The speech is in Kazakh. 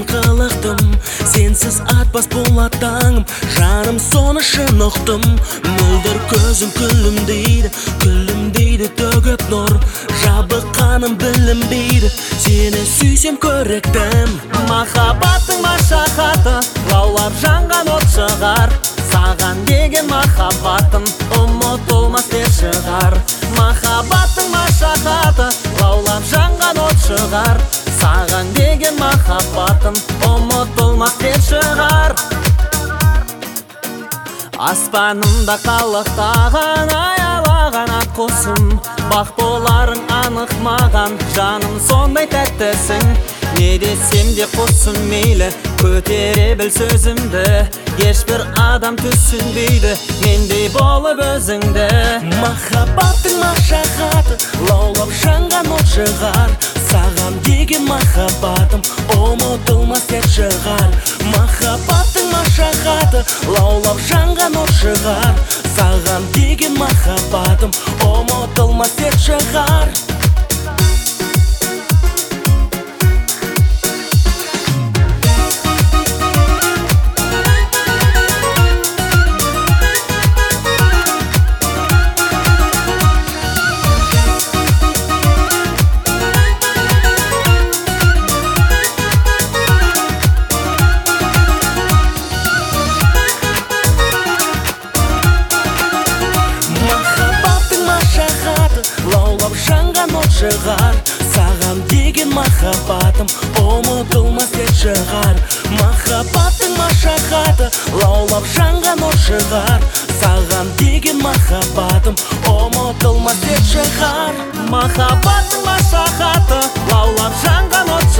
қылықтым, сенсіз атпас болады таңым, жаным соны шын ұқтым. Мөлдір көзім күлімдейді төгіп нұр, жабыққаным білінбейді, сені сүйсем көріктім. Махаббаттың машақаты лаулап жанған от шығар, саған деген махаббатым ұмытылмас деп шығар. Махаббаттың машақаты лаулап жанған от шығар, саған деген махаббатым ұмытылмас деп шығар. Аспанымда қалықтаған аялаған ат құсым, бақ боларың анық маған, жаным сондай тәттісің. Не десем де құсым мейлі, көтере біл сөзімді, ешбір адам түсінбейді мендей болып өзіңді. Махаббаттың машақаты лаулап жанған от шығар, саған деген махаббатым ұмытылмас деп шығар. Махаббаттың машақаты лаулап жанған от шығар, саған деген махаббатым ұмытылмас деп шығар. Лаулап жанған от шығар, саған деген махаббатым ұмытылмас деп шығар. Махаббаттың машақаты лаулап жанған от шығар, саған деген махаббатым ұмытылмас деп шығар. Махаббаттың машақаты лаулап жанған от